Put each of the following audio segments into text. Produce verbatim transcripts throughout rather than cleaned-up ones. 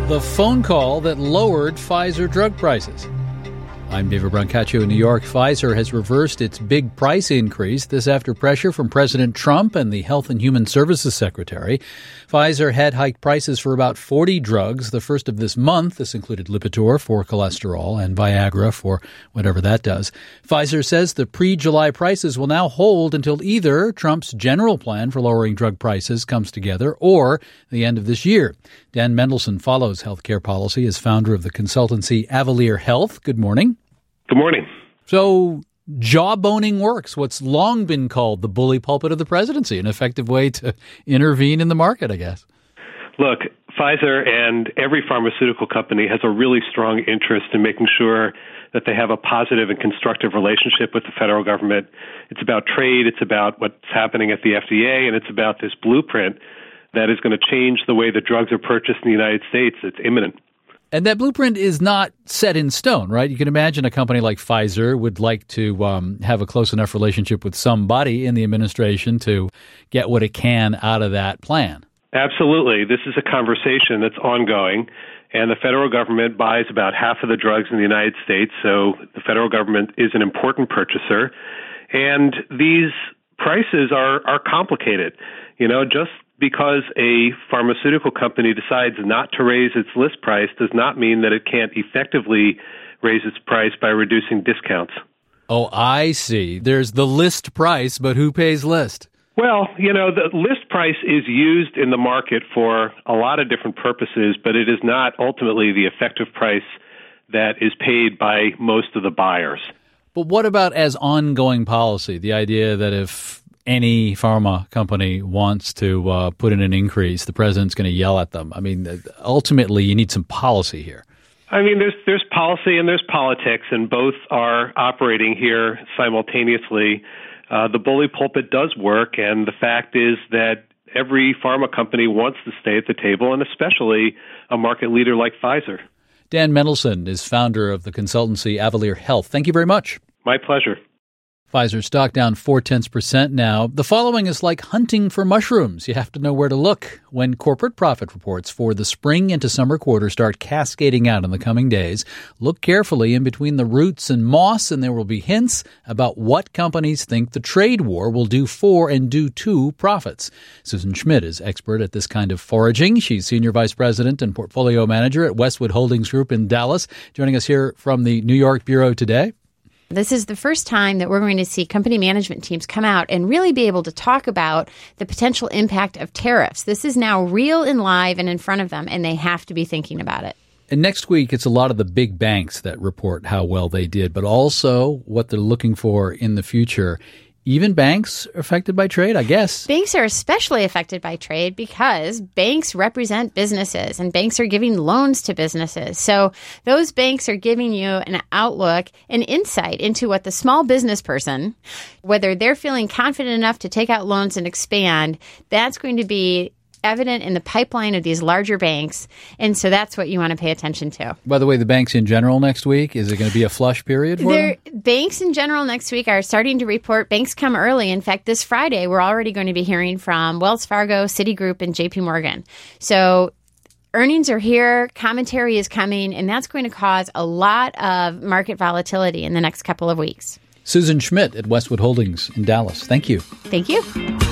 The phone call that lowered Pfizer drug prices. I'm David Brancaccio in New York. Pfizer has reversed its big price increase, this after pressure from President Trump and the Health and Human Services Secretary. Pfizer had hiked prices for about forty drugs the first of this month. This included Lipitor for cholesterol and Viagra for whatever that does. Pfizer says the pre-July prices will now hold until either Trump's general plan for lowering drug prices comes together or the end of this year. Dan Mendelsohn follows healthcare policy as founder of the consultancy Avalere Health. Good morning. Good morning. So jawboning works, what's long been called the bully pulpit of the presidency, an effective way to intervene in the market, I guess. Look, Pfizer and every pharmaceutical company has a really strong interest in making sure that they have a positive and constructive relationship with the federal government. It's about trade, it's about what's happening at the F D A, and it's about this blueprint that is going to change the way the drugs are purchased in the United States. It's imminent. And that blueprint is not set in stone, right? You can imagine a company like Pfizer would like to um, have a close enough relationship with somebody in the administration to get what it can out of that plan. Absolutely. This is a conversation that's ongoing, and the federal government buys about half of the drugs in the United States, so the federal government is an important purchaser. And these prices are, are complicated. You know, just because a pharmaceutical company decides not to raise its list price does not mean that it can't effectively raise its price by reducing discounts. Oh, I see. There's the list price, but who pays list? Well, you know, the list price is used in the market for a lot of different purposes, but it is not ultimately the effective price that is paid by most of the buyers. But what about as ongoing policy, the idea that if any pharma company wants to uh, put in an increase, the president's going to yell at them? I mean, ultimately, you need some policy here. I mean, there's there's policy and there's politics, and both are operating here simultaneously. Uh, the bully pulpit does work, and the fact is that every pharma company wants to stay at the table, and especially a market leader like Pfizer. Dan Mendelsohn is founder of the consultancy Avalere Health. Thank you very much. My pleasure. Pfizer stock down four-tenths percent now. The following is like hunting for mushrooms. You have to know where to look. When corporate profit reports for the spring into summer quarter start cascading out in the coming days, look carefully in between the roots and moss, and there will be hints about what companies think the trade war will do for and do to profits. Susan Schmidt is expert at this kind of foraging. She's Senior Vice President and Portfolio Manager at Westwood Holdings Group in Dallas, joining us here from the New York Bureau today. This is the first time that we're going to see company management teams come out and really be able to talk about the potential impact of tariffs. This is now real and live and in front of them, and they have to be thinking about it. And next week, it's a lot of the big banks that report how well they did, but also what they're looking for in the future. Even banks are affected by trade, I guess. Banks are especially affected by trade because banks represent businesses and banks are giving loans to businesses. So those banks are giving you an outlook, an insight into what the small business person, whether they're feeling confident enough to take out loans and expand, that's going to be evident in the pipeline of these larger banks. And so that's what you want to pay attention to. By the way, the banks in general next week, is it going to be a flush period for them? Banks in general next week are starting to report. Banks come early. In fact, this Friday, we're already going to be hearing from Wells Fargo, Citigroup, and J P Morgan. So earnings are here, commentary is coming, and that's going to cause a lot of market volatility in the next couple of weeks. Susan Schmidt at Westwood Holdings in Dallas. Thank you. Thank you.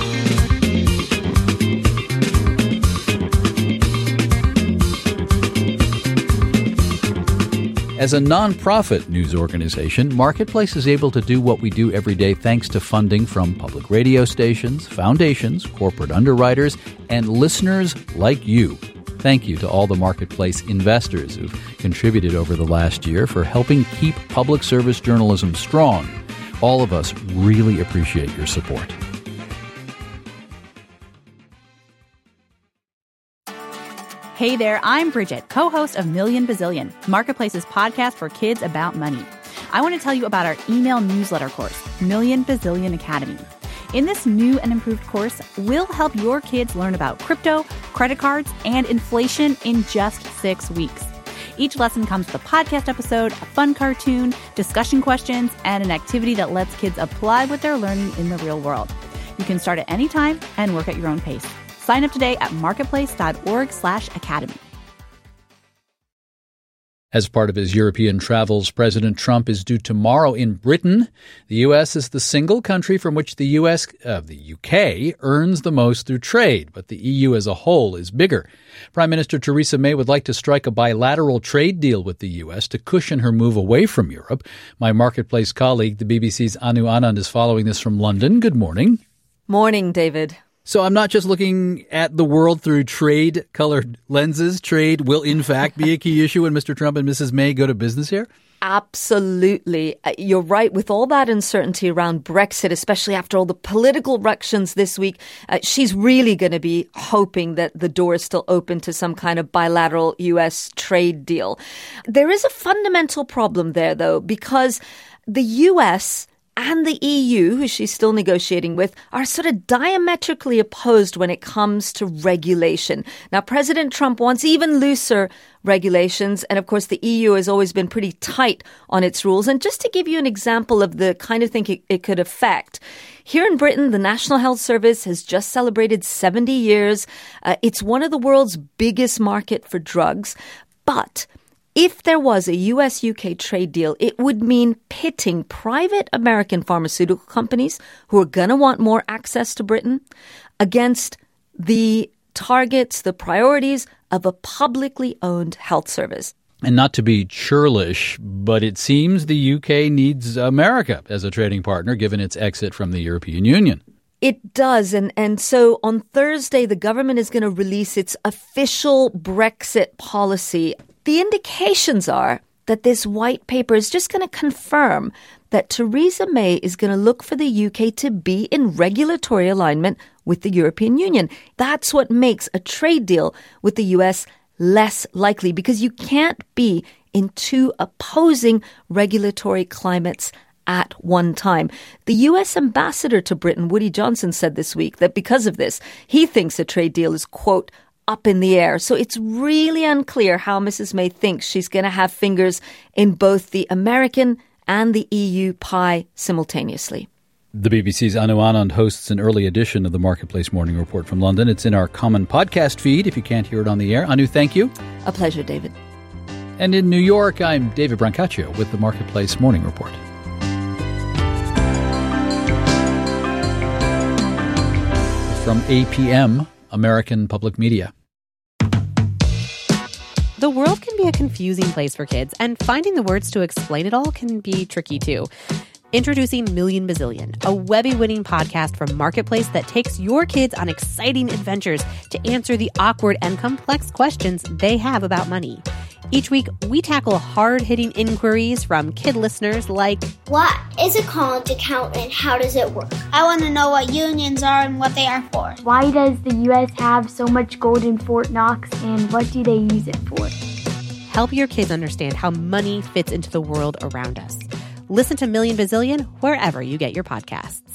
As a nonprofit news organization, Marketplace is able to do what we do every day thanks to funding from public radio stations, foundations, corporate underwriters, and listeners like you. Thank you to all the Marketplace investors who've contributed over the last year for helping keep public service journalism strong. All of us really appreciate your support. Hey there, I'm Bridget, co-host of Million Bazillion, Marketplace's podcast for kids about money. I want to tell you about our email newsletter course, Million Bazillion Academy. In this new and improved course, we'll help your kids learn about crypto, credit cards, and inflation in just six weeks. Each lesson comes with a podcast episode, a fun cartoon, discussion questions, and an activity that lets kids apply what they're learning in the real world. You can start at any time and work at your own pace. Sign up today at marketplace.org slash academy. As part of his European travels, President Trump is due tomorrow in Britain. The U S is the single country from which the U S, uh, the U K earns the most through trade, but the E U as a whole is bigger. Prime Minister Theresa May would like to strike a bilateral trade deal with the U S to cushion her move away from Europe. My Marketplace colleague, the B B C's Anu Anand, is following this from London. Good morning. Morning, David. So I'm not just looking at the world through trade-colored lenses. Trade will, in fact, be a key issue when Mister Trump and Missus May go to business here? Absolutely. You're right. With all that uncertainty around Brexit, especially after all the political ructions this week, uh, she's really going to be hoping that the door is still open to some kind of bilateral U S trade deal. There is a fundamental problem there, though, because the U S and the E U, who she's still negotiating with, are sort of diametrically opposed when it comes to regulation. Now, President Trump wants even looser regulations. And of course, the E U has always been pretty tight on its rules. And just to give you an example of the kind of thing it, it could affect, here in Britain, the National Health Service has just celebrated seventy years. Uh, it's one of the world's biggest market for drugs. But if there was a U S U K trade deal, it would mean pitting private American pharmaceutical companies who are going to want more access to Britain against the targets, the priorities of a publicly owned health service. And not to be churlish, but it seems the U K needs America as a trading partner, given its exit from the European Union. It does. And, and so on Thursday, the government is going to release its official Brexit policy. The indications are that this white paper is just going to confirm that Theresa May is going to look for the U K to be in regulatory alignment with the European Union. That's what makes a trade deal with the U S less likely, because you can't be in two opposing regulatory climates at one time. The U S ambassador to Britain, Woody Johnson, said this week that because of this, he thinks a trade deal is, quote, up in the air. So it's really unclear how Missus May thinks she's going to have fingers in both the American and the E U pie simultaneously. The B B C's Anu Anand hosts an early edition of the Marketplace Morning Report from London. It's in our common podcast feed if you can't hear it on the air. Anu, thank you. A pleasure, David. And in New York, I'm David Brancaccio with the Marketplace Morning Report. From A P M, American Public Media. The world can be a confusing place for kids, and finding the words to explain it all can be tricky too. Introducing Million Bazillion, a Webby-winning podcast from Marketplace that takes your kids on exciting adventures to answer the awkward and complex questions they have about money. Each week, we tackle hard-hitting inquiries from kid listeners like, what is a college account and how does it work? I want to know what unions are and what they are for. Why does the U S have so much gold in Fort Knox and what do they use it for? Help your kids understand how money fits into the world around us. Listen to Million Bazillion wherever you get your podcasts.